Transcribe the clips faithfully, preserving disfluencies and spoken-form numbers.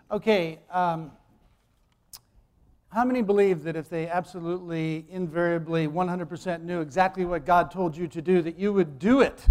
Okay, um, how many believe that if they absolutely, invariably, one hundred percent knew exactly what God told you to do, that you would do it?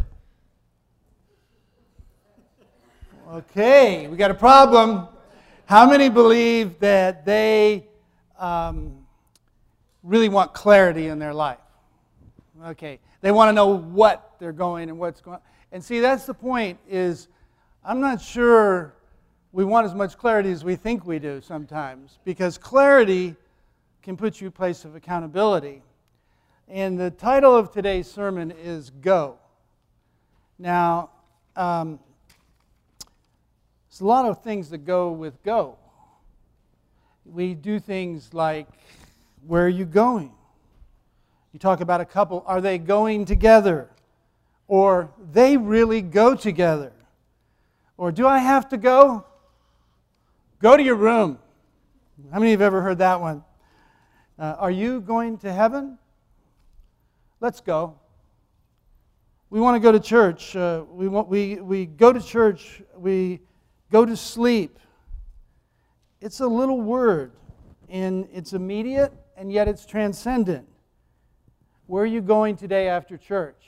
Okay, we got a problem. How many believe that they um, really want clarity in their life? Okay, they want to know what they're going and what's going on. And see, that's the point, is I'm not sure we want as much clarity as we think we do sometimes, because clarity can put you in a place of accountability. And the title of today's sermon is Go. Now, um, there's a lot of things that go with go. We do things like, where are you going? You talk about a couple, are they going together? Or they really go together? Or do I have to go? Go to your room. How many of you have ever heard that one? Uh, are you going to heaven? Let's go. We want to go to church. Uh, we, want, we, we go to church. We go to sleep. It's a little word, and it's immediate, and yet it's transcendent. Where are you going today after church?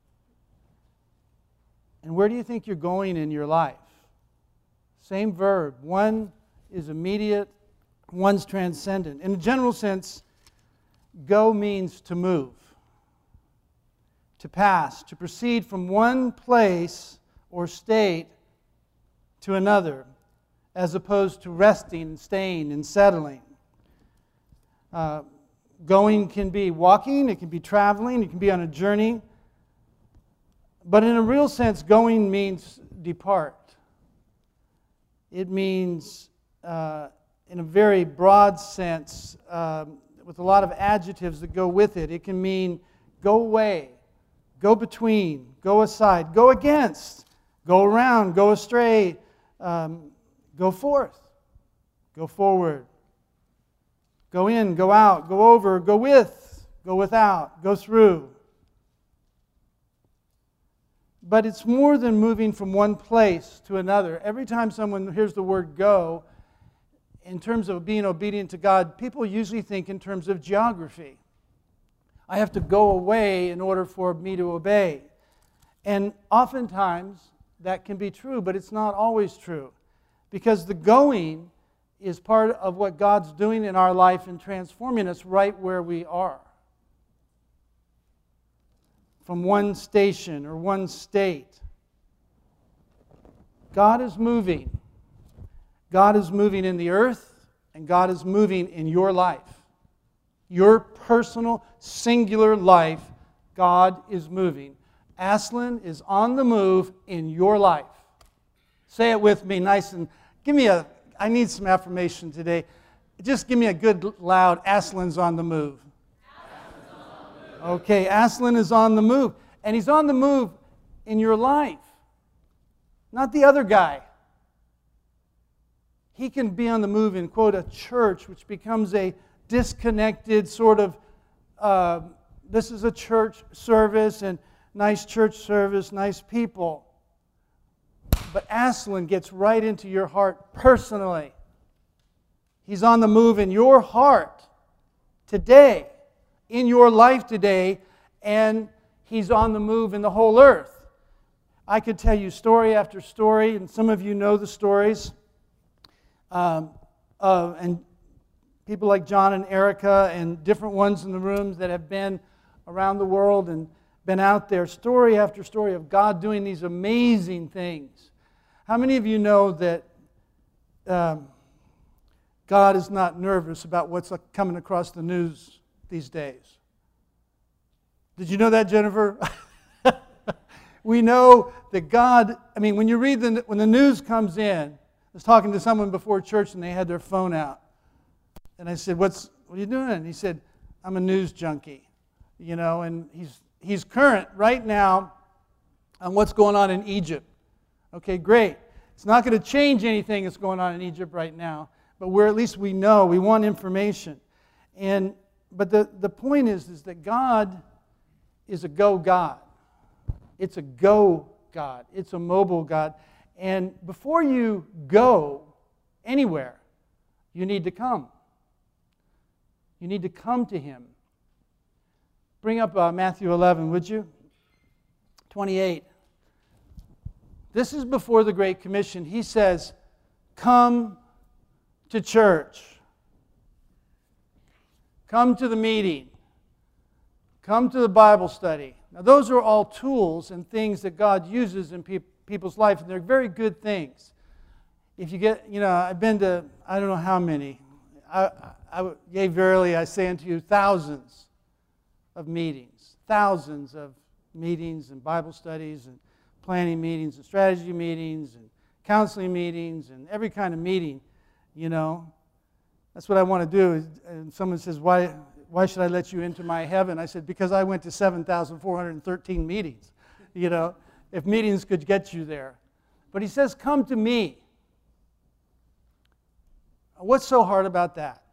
And where do you think you're going in your life? Same verb. One is immediate, one's transcendent. In a general sense, go means to move, to pass, to proceed from one place or state to another, as opposed to resting and staying and settling. Uh, going can be walking, it can be traveling, it can be on a journey. But in a real sense, going means depart. It means, uh, in a very broad sense, um, with a lot of adjectives that go with it, it can mean go away, go between, go aside, go against, go around, go astray, um, go forth, go forward, go in, go out, go over, go with, go without, go through. But it's more than moving from one place to another. Every time someone hears the word go, in terms of being obedient to God, people usually think in terms of geography. I have to go away in order for me to obey. And oftentimes that can be true, but it's not always true. Because the going is part of what God's doing in our life and transforming us right where we are. From one station or one state. God is moving. God is moving in the earth, and God is moving in your life. Your personal, singular life, God is moving. Aslan is on the move in your life. Say it with me nice and, give me a, I need some affirmation today. Just give me a good loud, Aslan's on the move. Okay, Aslan is on the move. And he's on the move in your life. Not the other guy. He can be on the move in, quote, a church, which becomes a disconnected sort of, uh, this is a church service, and nice church service, nice people. But Aslan gets right into your heart personally. He's on the move in your heart today, in your life today, and He's on the move in the whole earth. I could tell you story after story, and some of you know the stories. Um, uh, and people like John and Erica and different ones in the rooms that have been around the world and been out there, story after story of God doing these amazing things. How many of you know that um, God is not nervous about what's coming across the news these days? Did you know that, Jennifer? We know that God, I mean, when you read the, when the news comes in, I was talking to someone before church and they had their phone out. And I said, What's, what are you doing? And he said, I'm a news junkie. You know, and he's, he's current right now on what's going on in Egypt. Okay, great. It's not going to change anything that's going on in Egypt right now, but we're, at least we know, we want information. And but the, the point is, is that God is a go God. It's a go God. It's a mobile God. And before you go, anywhere, you need to come. You need to come to him. Bring up uh, Matthew eleven, would you? twenty-eight. This is before the Great Commission. He says, come to church. Come to the meeting. Come to the Bible study. Now, those are all tools and things that God uses in pe- people's life, and they're very good things. If you get, you know, I've been to, I don't know how many. I, I, I, yea, verily, I say unto you, thousands of meetings. Thousands of meetings and Bible studies and planning meetings and strategy meetings and counseling meetings and every kind of meeting, you know. That's what I want to do. And someone says, why, why should I let you into my heaven? I said, because I went to seven thousand four hundred thirteen meetings, you know, if meetings could get you there. But he says, come to me. What's so hard about that?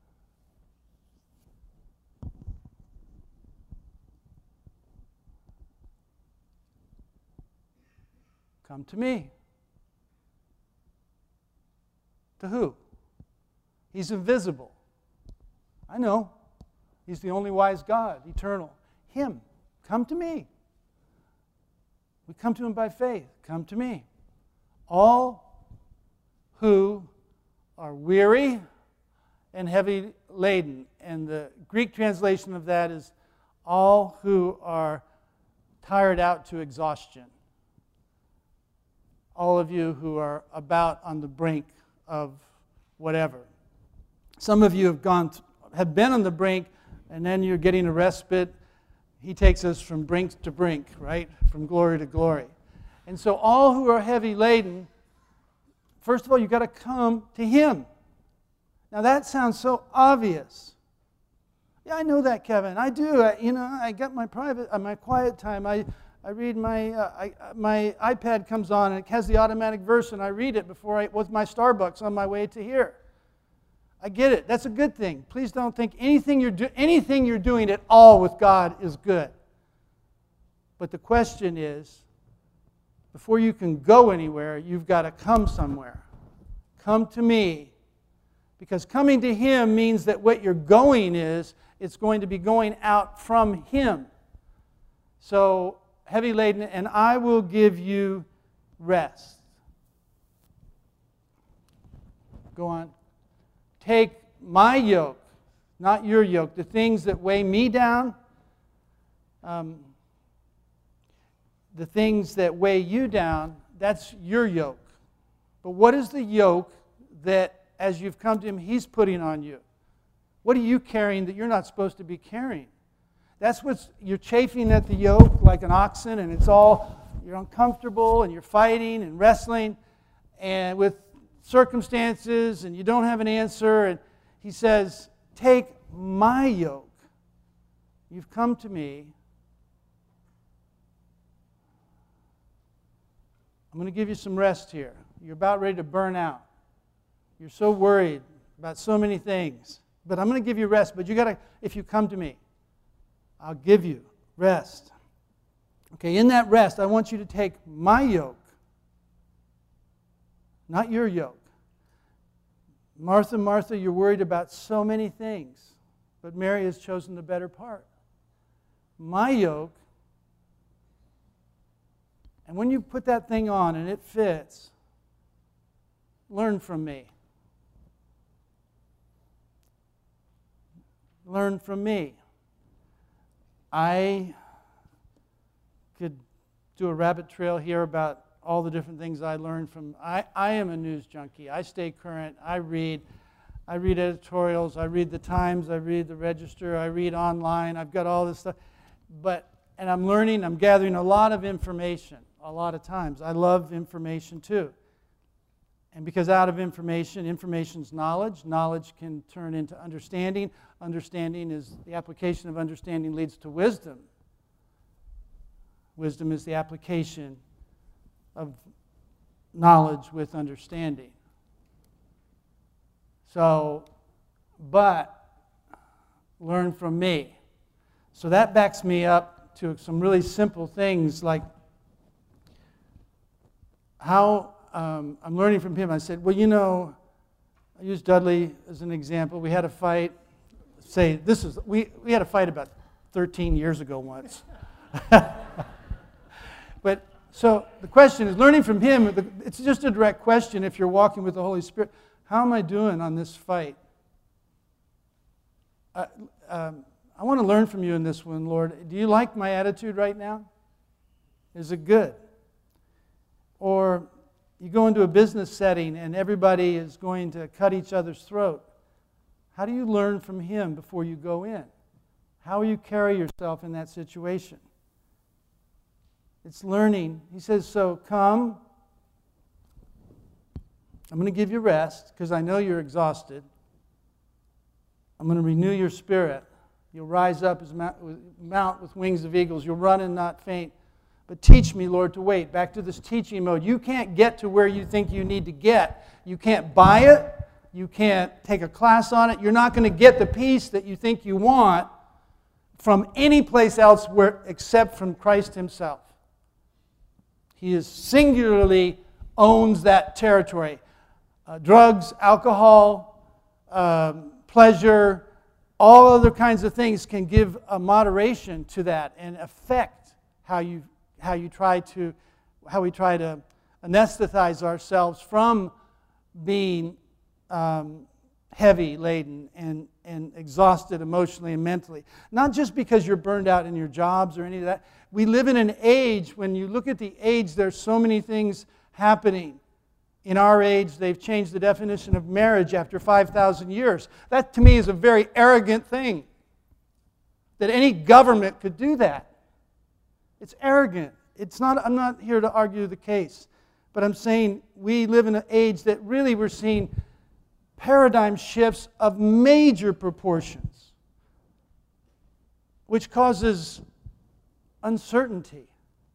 Come to me. To who? He's invisible. I know. He's the only wise God, eternal. Him. Come to me. We come to him by faith. Come to me. All who are weary and heavy laden. And the Greek translation of that is all who are tired out to exhaustion. All of you who are about on the brink of whatever. Some of you have gone, th- have been on the brink, and then you're getting a respite. He takes us from brink to brink, right? From glory to glory. And so all who are heavy laden, first of all, you've got to come to him. Now that sounds so obvious. Yeah, I know that, Kevin. I do. I, you know, I got my private, uh, my quiet time. I, I read my, uh, I, my iPad comes on and it has the automatic verse, and I read it before I, with my Starbucks on my way to here. I get it. That's a good thing. Please don't think anything you're do, anything you're doing at all with God is good. But the question is, before you can go anywhere, you've got to come somewhere. Come to me. Because coming to him means that what you're going is, it's going to be going out from him. So, heavy laden, and I will give you rest. Go on. Take my yoke, not your yoke, the things that weigh me down, um, the things that weigh you down, that's your yoke. But what is the yoke that, as you've come to him, he's putting on you? What are you carrying that you're not supposed to be carrying? That's what's, you're chafing at the yoke like an oxen, and it's all, you're uncomfortable, and you're fighting and wrestling and with circumstances, and you don't have an answer. And he says, take my yoke. You've come to me. I'm going to give you some rest here. You're about ready to burn out. You're so worried about so many things. But I'm going to give you rest. But you got to, if you come to me, I'll give you rest. Okay, in that rest, I want you to take my yoke, not your yoke. Martha, Martha, you're worried about so many things, but Mary has chosen the better part. My yoke, and when you put that thing on and it fits, learn from me. Learn from me. I could do a rabbit trail here about all the different things I learned from. I, I am a news junkie. I stay current. I read. I read editorials. I read the Times. I read the Register. I read online. I've got all this stuff. But, and I'm learning. I'm gathering a lot of information a lot of times. I love information too. And because out of information, information is knowledge. Knowledge can turn into understanding. Understanding is, the application of understanding leads to wisdom. Wisdom is the application of knowledge with understanding. So, but learn from me. So that backs me up to some really simple things like how um, I'm learning from him. I said, well, you know, I use Dudley as an example. We had a fight. Say this is we we had a fight about thirteen years ago once. But so the question is, learning from him. It's just a direct question. If you're walking with the Holy Spirit, how am I doing on this fight? Uh, um, I want to learn from you in this one, Lord. Do you like my attitude right now? Is it good? Or you go into a business setting and everybody is going to cut each other's throat. How do you learn from him before you go in? How will you carry yourself in that situation? It's learning. He says, so come. I'm going to give you rest because I know you're exhausted. I'm going to renew your spirit. You'll rise up as mount with wings of eagles. You'll run and not faint. But teach me, Lord, to wait. Back to this teaching mode. You can't get to where you think you need to get. You can't buy it. You can't take a class on it. You're not going to get the peace that you think you want from any place else where, except from Christ himself. He is singularly owns that territory. Uh, drugs, alcohol, um, pleasure, all other kinds of things can give a moderation to that and affect how you how you try to how we try to anesthetize ourselves from being um, heavy laden and and exhausted emotionally and mentally. Not just because you're burned out in your jobs or any of that. We live in an age, when you look at the age, there's so many things happening. In our age, they've changed the definition of marriage after five thousand years. That, to me, is a very arrogant thing. That any government could do that. It's arrogant. It's not, I'm not here to argue the case. But I'm saying we live in an age that really we're seeing paradigm shifts of major proportions, which causes uncertainty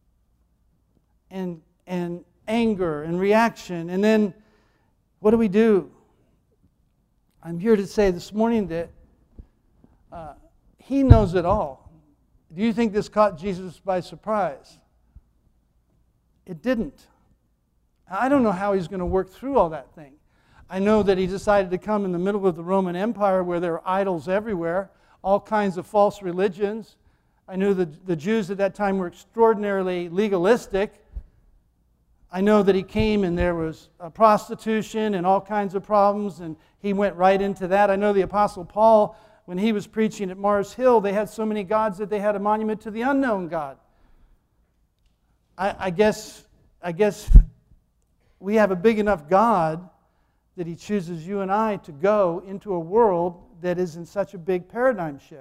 and, and anger and reaction. And then what do we do? I'm here to say this morning that uh, he knows it all. Do you think this caught Jesus by surprise? It didn't. I don't know how he's going to work through all that thing. I know that he decided to come in the middle of the Roman Empire where there are idols everywhere, all kinds of false religions. I knew that the Jews at that time were extraordinarily legalistic. I know that he came and there was uh, prostitution and all kinds of problems, and he went right into that. I know the Apostle Paul, when he was preaching at Mars Hill, they had so many gods that they had a monument to the unknown God. I, I guess, I guess we have a big enough God that he chooses you and I to go into a world that is in such a big paradigm shift.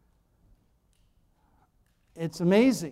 It's amazing.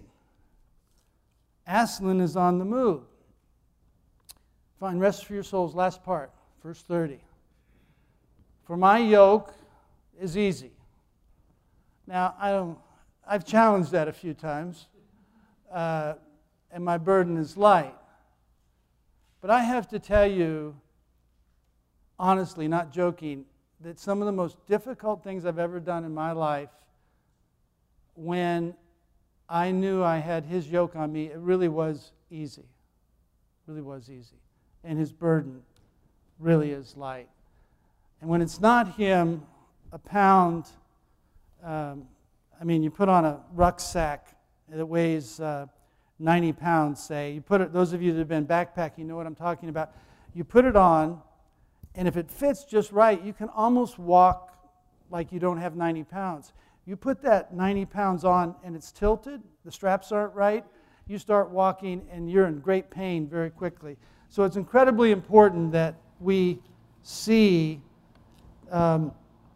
Aslan is on the move. Find rest for your souls. Last part, verse thirty. For my yoke is easy. Now, I don't, I've challenged that a few times, uh, and my burden is light. But I have to tell you, honestly, not joking, that some of the most difficult things I've ever done in my life, when I knew I had his yoke on me, it really was easy. It really was easy. And his burden really is light. And when it's not him, a pound, um, I mean, you put on a rucksack that weighs uh, ninety pounds, say. You put it, those of you that have been backpacking know what I'm talking about. You put it on, and if it fits just right, you can almost walk like you don't have ninety pounds. You put that ninety pounds on and it's tilted, the straps aren't right, you start walking and you're in great pain very quickly. So it's incredibly important that we see um,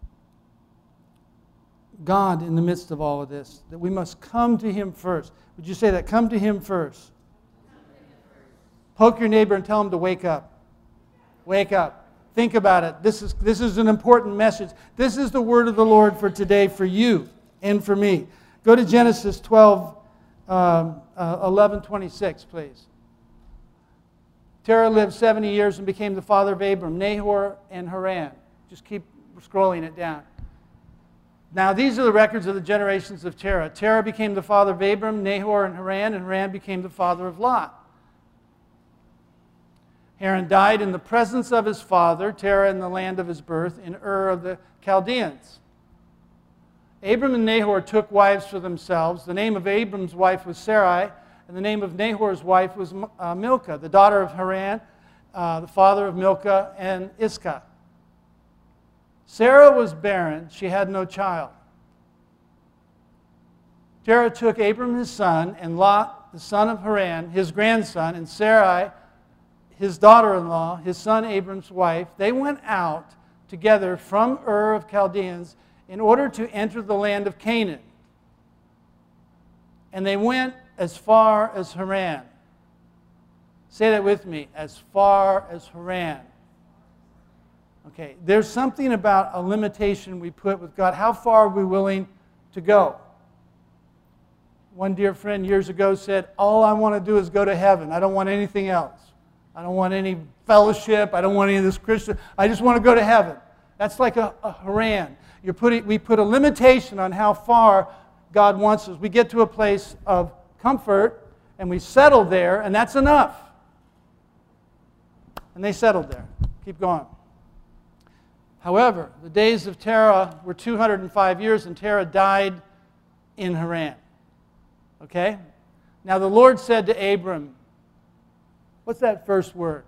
God in the midst of all of this, that we must come to him first. Would you say that? Come to him first. Poke your neighbor and tell him to wake up. Wake up. Think about it. This is, this is an important message. This is the word of the Lord for today for you and for me. Go to Genesis twelve, um, uh, eleven twenty-six, please. Terah lived seventy years and became the father of Abram, Nahor, and Haran. Just keep scrolling it down. Now these are the records of the generations of Terah. Terah became the father of Abram, Nahor, and Haran, and Haran became the father of Lot. Haran died in the presence of his father, Terah in the land of his birth, in Ur of the Chaldeans. Abram and Nahor took wives for themselves. The name of Abram's wife was Sarai, and the name of Nahor's wife was uh, Milcah, the daughter of Haran, uh, the father of Milcah and Iscah. Sarah was barren. She had no child. Terah took Abram his son, and Lot, the son of Haran, his grandson, and Sarai, his daughter-in-law, his son Abram's wife. They went out together from Ur of Chaldeans in order to enter the land of Canaan. And they went as far as Haran. Say that with me, as far as Haran. Okay, there's something about a limitation we put with God. How far are we willing to go? One dear friend years ago said, all I want to do is go to heaven. I don't want anything else. I don't want any fellowship. I don't want any of this Christian. I just want to go to heaven. That's like a, a Haran. You're putting, we put a limitation on how far God wants us. We get to a place of comfort, and we settle there, and that's enough. And they settled there. Keep going. However, the days of Terah were two hundred five years, and Terah died in Haran. Okay? Now the Lord said to Abram, what's that first word?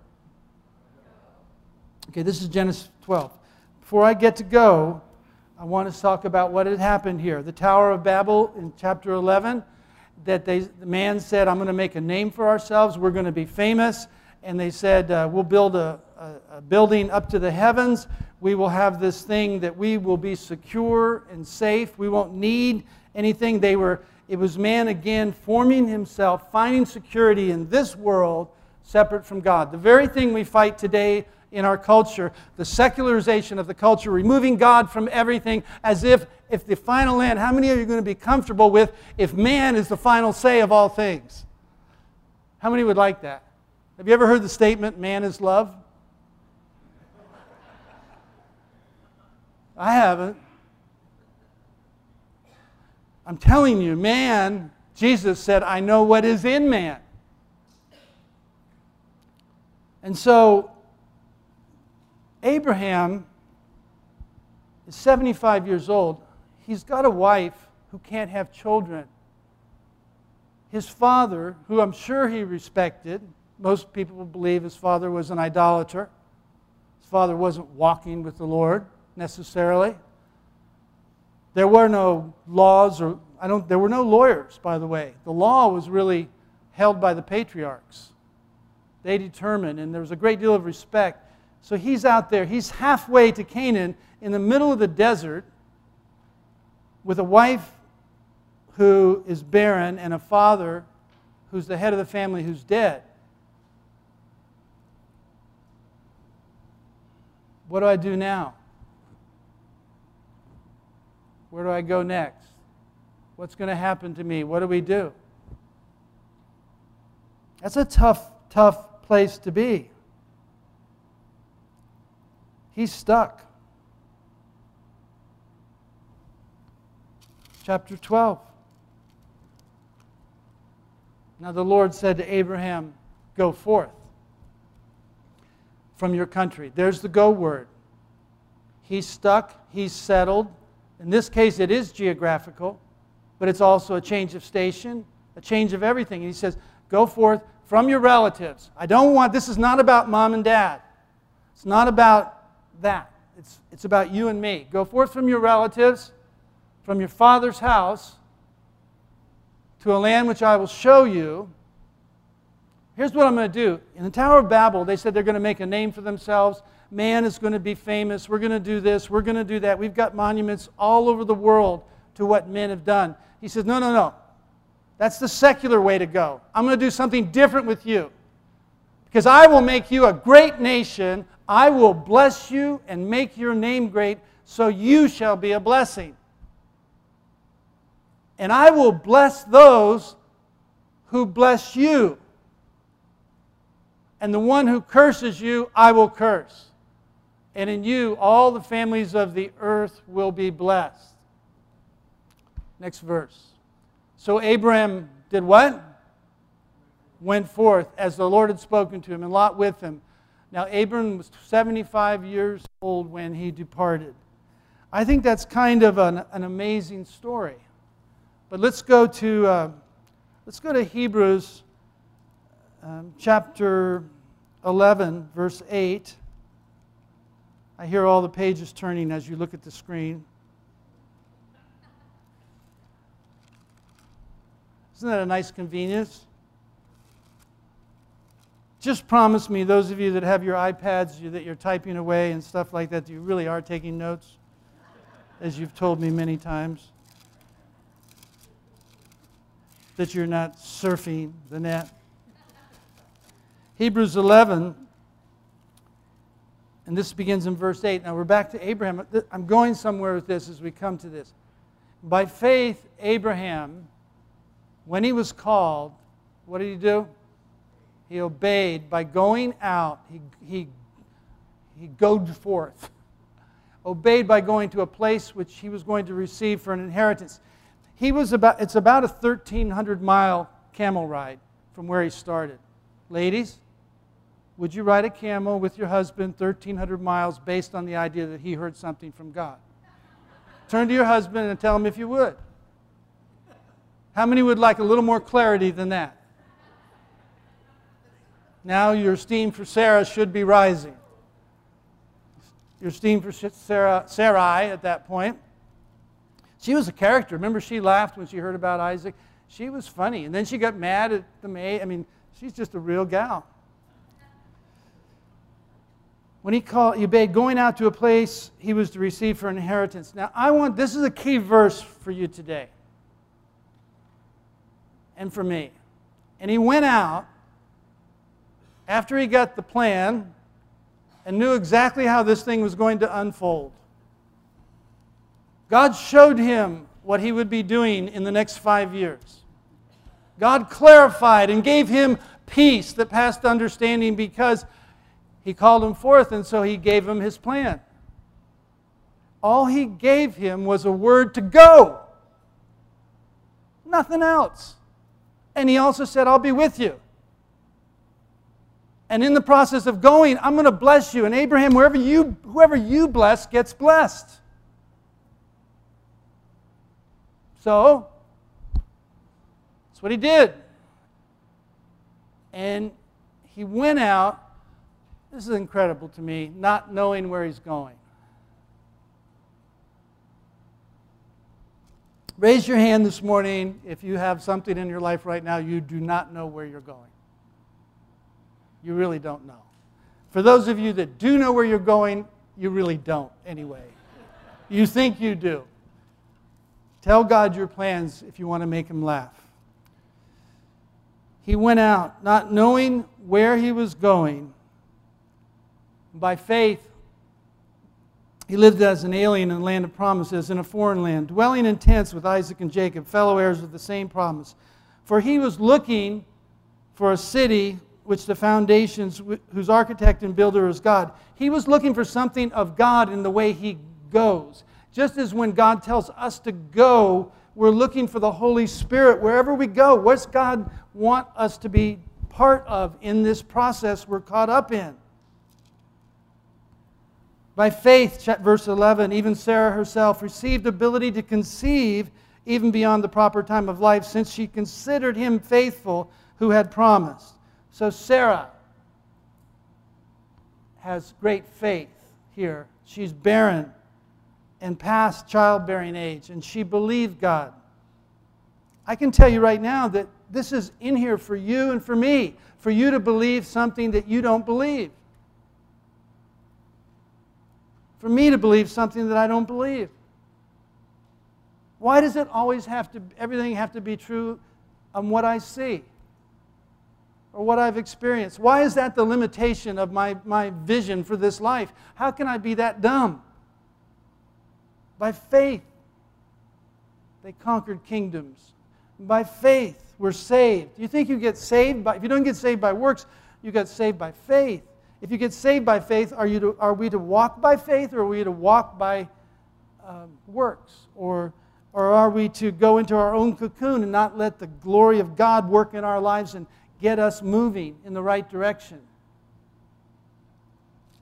Okay, this is Genesis twelve. Before I get to go, I want to talk about what had happened here. The Tower of Babel in chapter eleven, that they, the man said, I'm going to make a name for ourselves. We're going to be famous. And they said, uh, we'll build a, a, a building up to the heavens. We will have this thing that we will be secure and safe. We won't need anything. They were, it was man again forming himself, finding security in this world separate from God. The very thing we fight today in our culture, the secularization of the culture, removing God from everything, as if, if the final end, how many of you are going to be comfortable with if man is the final say of all things? How many would like that? Have you ever heard the statement, man is love? I haven't. I'm telling you, man, Jesus said, I know what is in man. And so, Abraham is seventy-five years old. He's got a wife who can't have children. His father, who I'm sure he respected, most people believe his father was an idolater. His father wasn't walking with the Lord necessarily. There were no laws, or I don't. There were no lawyers, by the way. The law was really held by the patriarchs. They determined, and there was a great deal of respect. So he's out there. He's halfway to Canaan in the middle of the desert with a wife who is barren and a father who's the head of the family who's dead. What do I do now? Where do I go next? What's going to happen to me? What do we do? That's a tough, tough place to be. He's stuck. Chapter twelve. Now the Lord said to Abraham, go forth from your country. There's the go word. He's stuck. He's settled. In this case, it is geographical, but it's also a change of station, a change of everything. And he says, go forth from your relatives. I don't want, this is not about mom and dad. It's not about that. It's, it's about you and me. Go forth from your relatives, from your father's house, to a land which I will show you. Here's what I'm going to do. In the Tower of Babel, they said they're going to make a name for themselves. Man is going to be famous. We're going to do this. We're going to do that. We've got monuments all over the world to what men have done. He says, no, no, no. That's the secular way to go. I'm going to do something different with you. Because I will make you a great nation. I will bless you and make your name great, so you shall be a blessing. And I will bless those who bless you. And the one who curses you, I will curse. And in you, all the families of the earth will be blessed. Next verse. So Abraham did what? Went forth as the Lord had spoken to him, and Lot with him. Now, Abram was seventy-five years old when he departed. I think that's kind of an, an amazing story. But let's go to uh, let's go to Hebrews um, chapter eleven, verse eight. I hear all the pages turning as you look at the screen. Isn't that a nice convenience? Just promise me, those of you that have your iPads, you, that you're typing away and stuff like that, you really are taking notes, as you've told me many times. That you're not surfing the net. Hebrews eleven, and this begins in verse eight. Now we're back to Abraham. I'm going somewhere with this as we come to this. By faith, Abraham, when he was called, what did he do? He obeyed by going out. He, he, he goed forth. Obeyed by going to a place which he was going to receive for an inheritance. He was about, it's about a thirteen hundred mile camel ride from where he started. Ladies, would you ride a camel with your husband thirteen hundred miles based on the idea that he heard something from God? Turn to your husband and tell him if you would. How many would like a little more clarity than that? Now your esteem for Sarah should be rising. Your esteem for Sarah, Sarai at that point. She was a character. Remember, she laughed when she heard about Isaac. She was funny. And then she got mad at the maid. I mean, she's just a real gal. When he called, he obeyed, going out to a place he was to receive for an inheritance. Now, I want, this is a key verse for you today. And for me. And he went out after he got the plan and knew exactly how this thing was going to unfold. God showed him what he would be doing in the next five years. God clarified and gave him peace that passed understanding because he called him forth, and so he gave him his plan. All he gave him was a word to go. Nothing else. And he also said, I'll be with you. And in the process of going, I'm going to bless you. And Abraham, wherever you, whoever you bless gets blessed. So, that's what he did. And he went out, this is incredible to me, not knowing where he's going. Raise your hand this morning if you have something in your life right now you do not know where you're going. You really don't know. For those of you that do know where you're going, you really don't anyway. You think you do. Tell God your plans if you want to make him laugh. He went out not knowing where he was going. By faith, he lived as an alien in the land of promises, in a foreign land, dwelling in tents with Isaac and Jacob, fellow heirs of the same promise. For he was looking for a city which the foundations, whose architect and builder is God. He was looking for something of God in the way he goes. Just as when God tells us to go, we're looking for the Holy Spirit wherever we go. What's God want us to be part of in this process we're caught up in? By faith, verse eleven, even Sarah herself received ability to conceive even beyond the proper time of life, since she considered him faithful who had promised. So Sarah has great faith here. She's barren and past childbearing age, and she believed God. I can tell you right now that this is in here for you and for me, for you to believe something that you don't believe. For me to believe something that I don't believe. Why does it always have to, everything have to be true on what I see or what I've experienced? Why is that the limitation of my, my vision for this life? How can I be that dumb? By faith, they conquered kingdoms. By faith, we're saved. You think you get saved by, if you don't get saved by works, you get saved by faith. If you get saved by faith, are, you to, are we to walk by faith, or are we to walk by um, works? Or, or are we to go into our own cocoon and not let the glory of God work in our lives and get us moving in the right direction?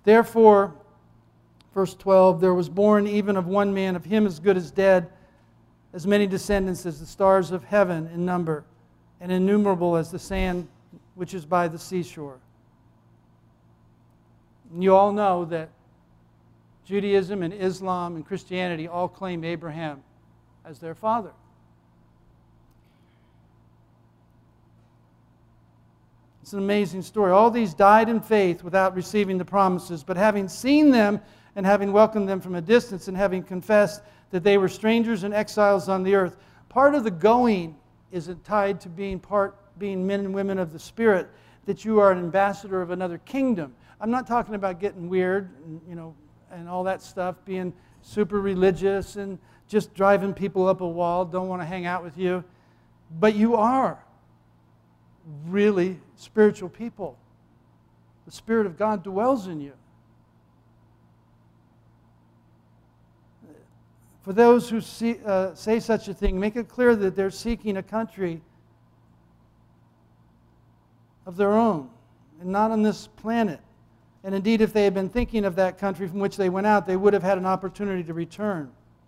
Therefore, verse twelve, there was born even of one man, of him as good as dead, as many descendants as the stars of heaven in number, and innumerable as the sand which is by the seashore. And you all know that Judaism and Islam and Christianity all claim Abraham as their father. It's an amazing story. All these died in faith without receiving the promises, but having seen them and having welcomed them from a distance and having confessed that they were strangers and exiles on the earth. Part of the going is tied to being part, being men and women of the Spirit, that you are an ambassador of another kingdom. I'm not talking about getting weird, and, you know, and all that stuff, being super religious and just driving people up a wall, don't want to hang out with you. But you are really spiritual people. The Spirit of God dwells in you. For those who see, uh, say such a thing, make it clear that they're seeking a country of their own and not on this planet. And indeed, if they had been thinking of that country from which they went out, they would have had an opportunity to return.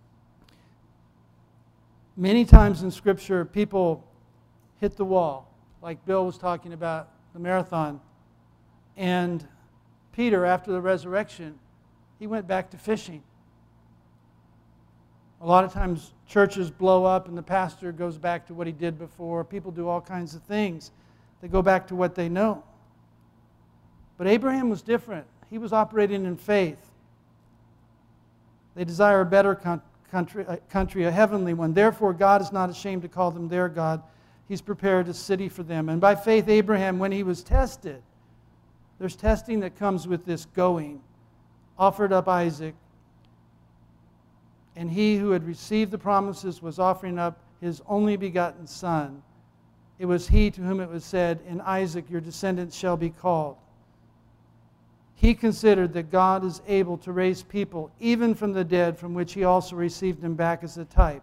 Many times in Scripture, people hit the wall, like Bill was talking about the marathon. And Peter, after the resurrection, he went back to fishing. A lot of times churches blow up and the pastor goes back to what he did before. People do all kinds of things. They go back to what they know. But Abraham was different. He was operating in faith. They desire a better country, a country, a heavenly one. Therefore, God is not ashamed to call them their God. He's prepared a city for them. And by faith, Abraham, when he was tested, there's testing that comes with this going, offered up Isaac. And he who had received the promises was offering up his only begotten son. It was he to whom it was said, "In Isaac your descendants shall be called." He considered that God is able to raise people, even from the dead, from which he also received him back as a type.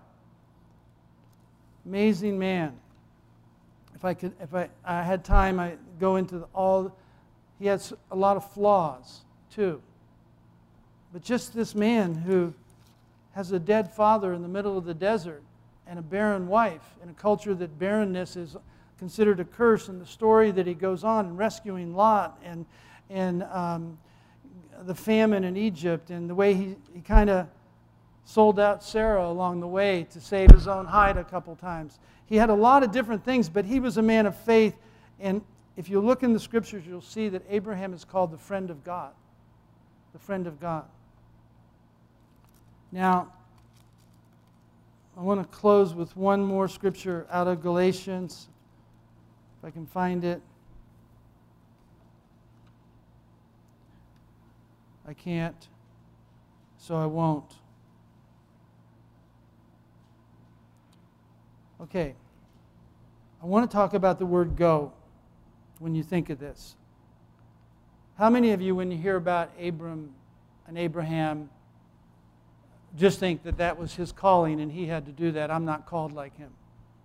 Amazing man. If I could, if I, I had time, I'd go into all. He has a lot of flaws too. But just this man who has a dead father in the middle of the desert and a barren wife in a culture that barrenness is considered a curse, and the story that he goes on in rescuing Lot and and um, the famine in Egypt, and the way he, he kind of sold out Sarah along the way to save his own hide a couple times. He had a lot of different things, but he was a man of faith. And if you look in the Scriptures, you'll see that Abraham is called the friend of God. The friend of God. Now, I want to close with one more scripture out of Galatians, if I can find it. I can't, so I won't. Okay. I want to talk about the word go when you think of this. How many of you, when you hear about Abram and Abraham, just think that that was his calling and he had to do that? I'm not called like him.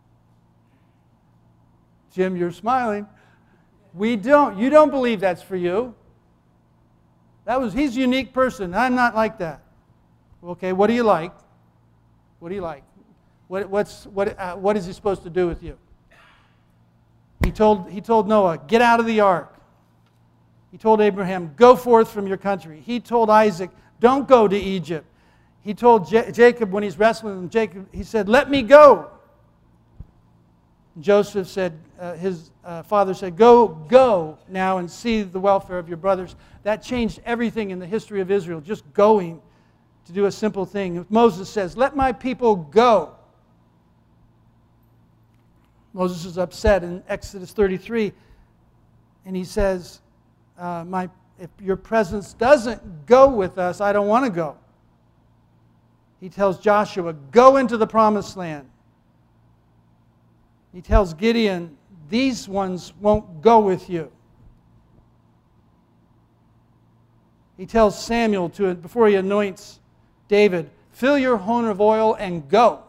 Jim, you're smiling. We don't. You don't believe that's for you. That was, he's a unique person. I'm not like that. Okay, what do you like? What do you like? What, what's, what, uh, what is he supposed to do with you? He told, he told Noah, get out of the ark. He told Abraham, go forth from your country. He told Isaac, don't go to Egypt. He told J- Jacob when he's wrestling with Jacob, he said, let me go. Joseph said, uh, his uh, father said, go, go now and see the welfare of your brothers. That changed everything in the history of Israel, just going to do a simple thing. Moses says, let my people go. Moses is upset in Exodus thirty-three, and he says, uh, my, if your presence doesn't go with us, I don't want to go. He tells Joshua, go into the promised land. He tells Gideon, these ones won't go with you. He tells Samuel, to before he anoints David, fill your horn of oil and go.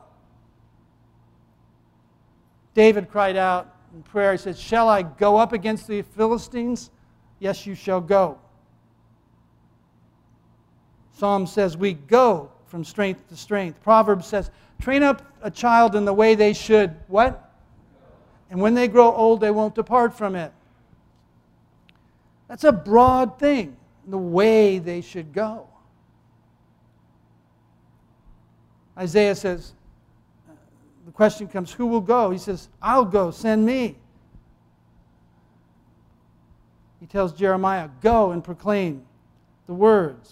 David cried out in prayer, he said, shall I go up against the Philistines? Yes, you shall go. Psalm says we go from strength to strength. Proverbs says, train up a child in the way they should, what? And when they grow old, they won't depart from it. That's a broad thing, the way they should go. Isaiah says, the question comes, who will go? He says, I'll go, send me. He tells Jeremiah, go and proclaim the words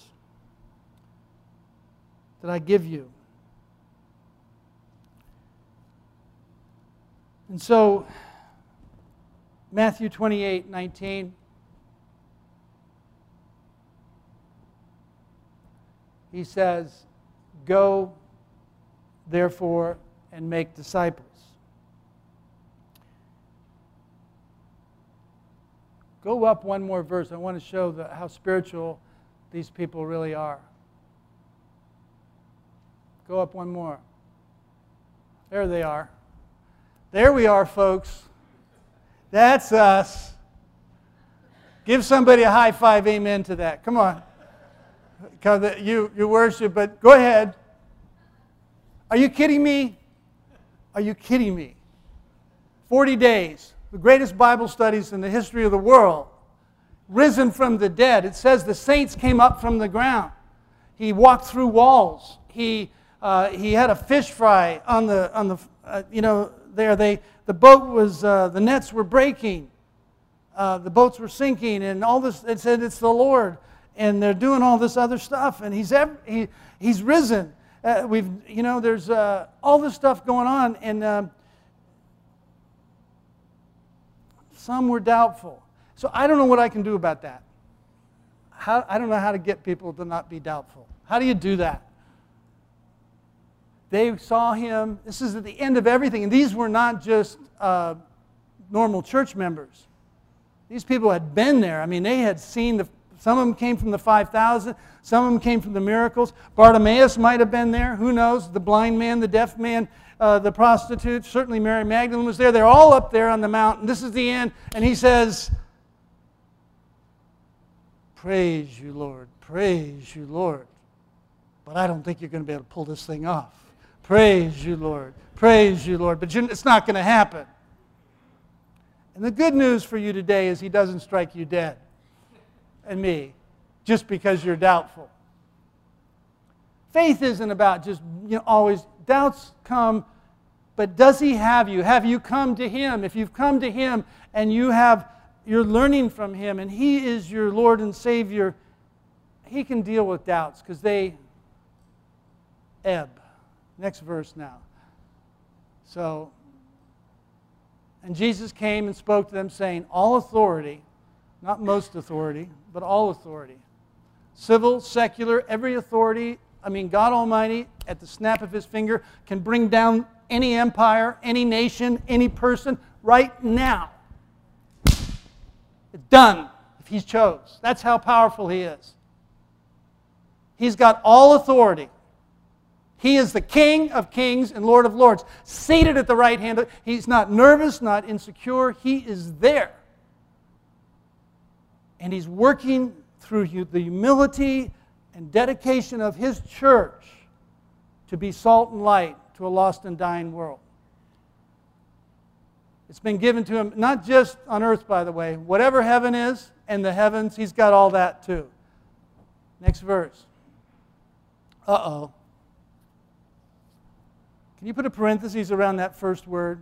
that I give you. And so, Matthew twenty-eight nineteen, he says, go, therefore, and make disciples. Go up one more verse. I want to show the, how spiritual these people really are. Go up one more. There they are. There we are, folks. That's us. Give somebody a high five, amen to that. Come on. You, you worship, but go ahead. Are you kidding me? Are you kidding me? forty days, the greatest Bible studies in the history of the world. Risen from the dead. It says the saints came up from the ground. He walked through walls. He, uh, he had a fish fry on the, on the uh, you know, there. They, the boat was, uh, the nets were breaking. Uh, the boats were sinking and all this. It said it's the Lord. And they're doing all this other stuff. And he's, ever, he, he's risen. Uh, we've, you know, there's uh, all this stuff going on, and uh, some were doubtful. So I don't know what I can do about that. How, I don't know how to get people to not be doubtful. How do you do that? They saw him. This is at the end of everything, and these were not just uh, normal church members. These people had been there. I mean, they had seen the. Some of them came from the five thousand. Some of them came from the miracles. Bartimaeus might have been there. Who knows? The blind man, the deaf man, uh, the prostitute. Certainly Mary Magdalene was there. They're all up there on the mountain. This is the end. And he says, praise you, Lord. Praise you, Lord. But I don't think you're going to be able to pull this thing off. Praise you, Lord. Praise you, Lord. But you, it's not going to happen. And the good news for you today is he doesn't strike you dead. And me, just because you're doubtful. Faith isn't about just, you know, always, doubts come, but does he have you? Have you come to him? If you've come to him and you have, you're learning from him and he is your Lord and Savior, he can deal with doubts because they ebb. Next verse now. So, and Jesus came and spoke to them saying, all authority, not most authority, but all authority. Civil, secular, every authority. I mean, God Almighty, at the snap of his finger, can bring down any empire, any nation, any person right now. It's done if he chose. That's how powerful he is. He's got all authority. He is the King of kings and Lord of lords, seated at the right hand of, he's not nervous, not insecure. He is there. And he's working through the humility and dedication of his church to be salt and light to a lost and dying world. It's been given to him, not just on earth, by the way. Whatever heaven is and the heavens, he's got all that too. Next verse. Uh-oh. Can you put a parenthesis around that first word?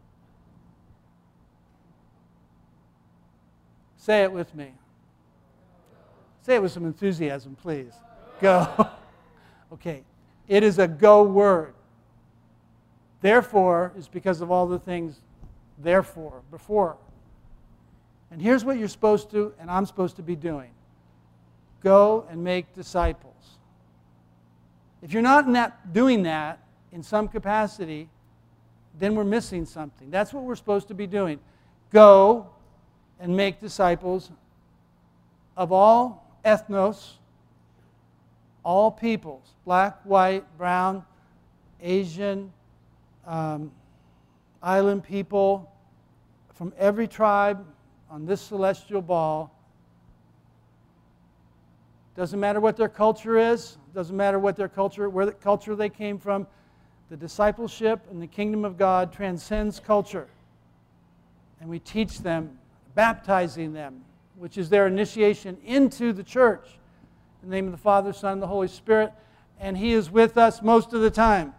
Say it with me. Say it with some enthusiasm, please. Go. Okay. It is a go word. Therefore is because of all the things therefore, before. And here's what you're supposed to, and I'm supposed to be doing. Go and make disciples. If you're not in that, doing that in some capacity, then we're missing something. That's what we're supposed to be doing. Go and make disciples of all ethnos, all peoples, black, white, brown, Asian, um, island people, from every tribe on this celestial ball, Doesn't matter what their culture is. Doesn't matter what their culture, where the culture they came from. The discipleship in the kingdom of God transcends culture. And we teach them, baptizing them, which is their initiation into the church. In the name of the Father, Son, and the Holy Spirit. And He is with us most of the time.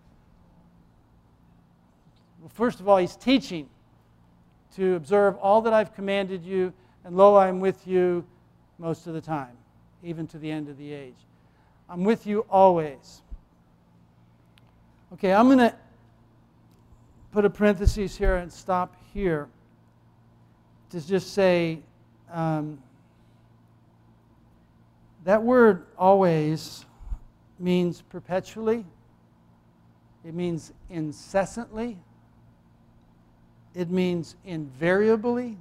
Well, first of all, He's teaching to observe all that I've commanded you, and lo, I am with you most of the time, even to the end of the age. I'm with you always. Okay, I'm going to put a parenthesis here and stop here to just say um, that word always means perpetually. It means incessantly. It means invariably.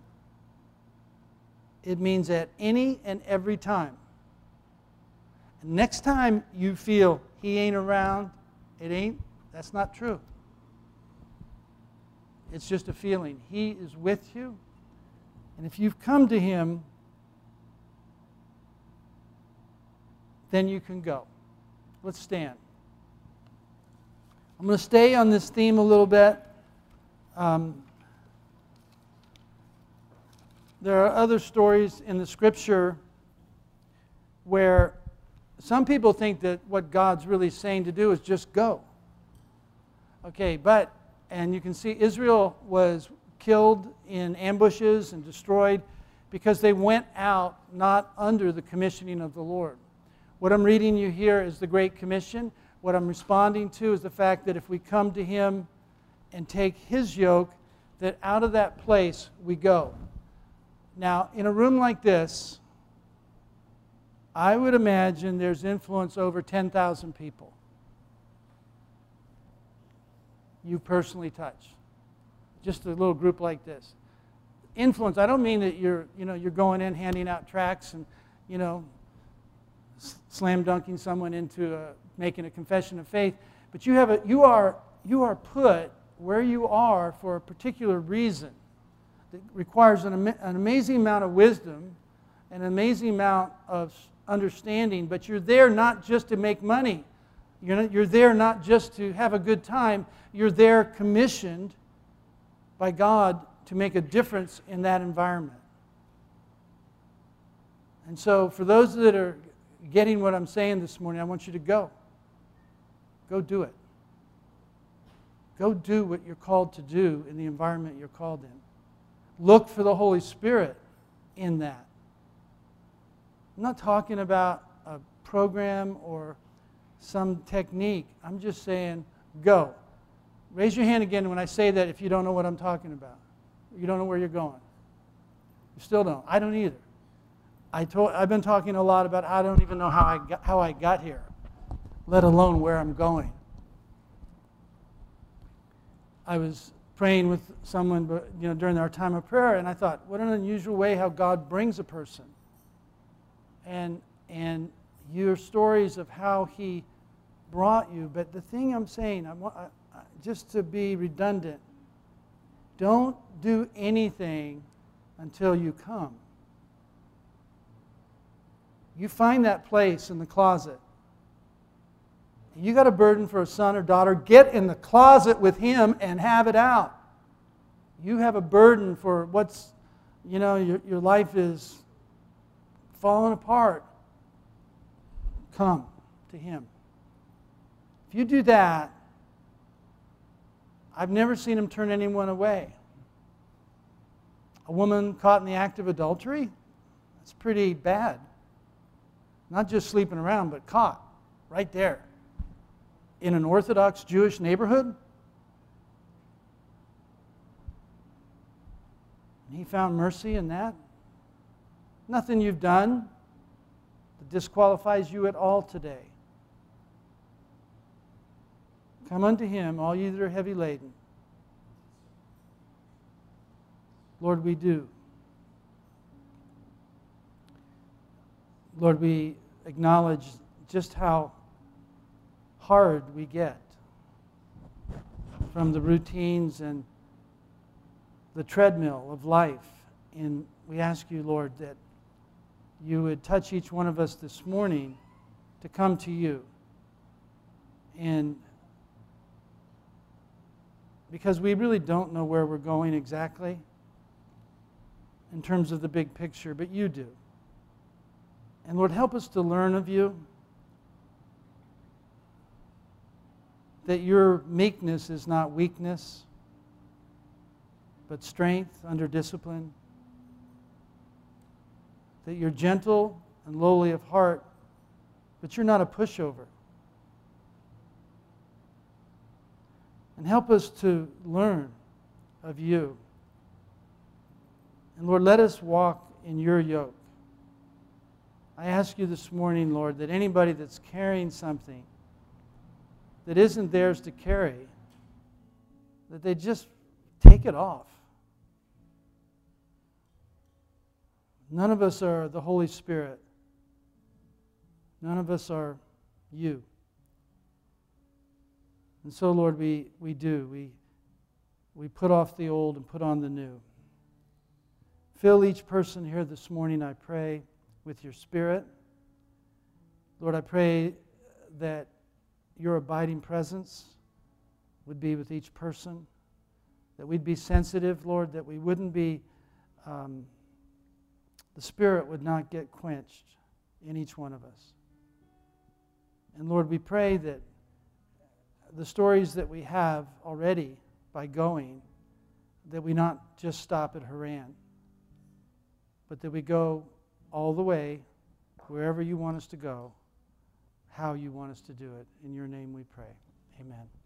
It means at any and every time. And next time you feel He ain't around, it ain't, that's not true. It's just a feeling. He is with you. And if you've come to Him, then you can go. Let's stand. I'm going to stay on this theme a little bit. Um, there are other stories in the Scripture where some people think that what God's really saying to do is just go. Okay, but, and you can see Israel was killed in ambushes and destroyed because they went out not under the commissioning of the Lord. What I'm reading you here is the Great Commission. What I'm responding to is the fact that if we come to Him and take His yoke, that out of that place we go. Now, in a room like this, I would imagine there's influence over ten thousand people you personally touch. Just a little group like this. Influence, I don't mean that you're, you know, you're going in handing out tracts and, you know, slam dunking someone into a, making a confession of faith, but you have a, you are, you are put where you are for a particular reason that requires an, an amazing amount of wisdom, an amazing amount of understanding, but you're there not just to make money. You're, not, you're there not just to have a good time. You're there commissioned by God to make a difference in that environment. And so for those that are getting what I'm saying this morning, I want you to go. Go do it. Go do what you're called to do in the environment you're called in. Look for the Holy Spirit in that. I'm not talking about a program or some technique. I'm just saying, go. Raise your hand again when I say that if you don't know what I'm talking about. You don't know where you're going. You still don't. I don't either. I told, I've been talking a lot about I don't even know how I got, how I got here, let alone where I'm going. I was praying with someone, you know, during our time of prayer, and I thought, what an unusual way how God brings a person. And and your stories of how He brought you. But the thing I'm saying, I want, I, I, just to be redundant, don't do anything until you come. You find that place in the closet. You got a burden for a son or daughter, get in the closet with Him and have it out. You have a burden for what's, you know, your, your life is falling apart. Come to Him. If you do that, I've never seen Him turn anyone away. A woman caught in the act of adultery, that's pretty bad. Not just sleeping around, but caught right there in an Orthodox Jewish neighborhood. And He found mercy in that. Nothing you've done that disqualifies you at all today. Come unto Him, all ye that are heavy laden. Lord, we do. Lord, we acknowledge just how hard we get from the routines and the treadmill of life. And we ask you, Lord, that you would touch each one of us this morning to come to you. And because we really don't know where we're going exactly in terms of the big picture, but you do. And Lord, help us to learn of you, that your meekness is not weakness, but strength under discipline, that you're gentle and lowly of heart, but you're not a pushover. And help us to learn of you. And Lord, let us walk in your yoke. I ask you this morning, Lord, that anybody that's carrying something that isn't theirs to carry, that they just take it off. None of us are the Holy Spirit. None of us are you. And so, Lord, we, we do. We, we put off the old and put on the new. Fill each person here this morning, I pray, with your Spirit. Lord, I pray that your abiding presence would be with each person, that we'd be sensitive, Lord, that we wouldn't be, um, the Spirit would not get quenched in each one of us. And Lord, we pray that the stories that we have already by going, that we not just stop at Haran, but that we go all the way, wherever you want us to go, how you want us to do it. In your name we pray. Amen.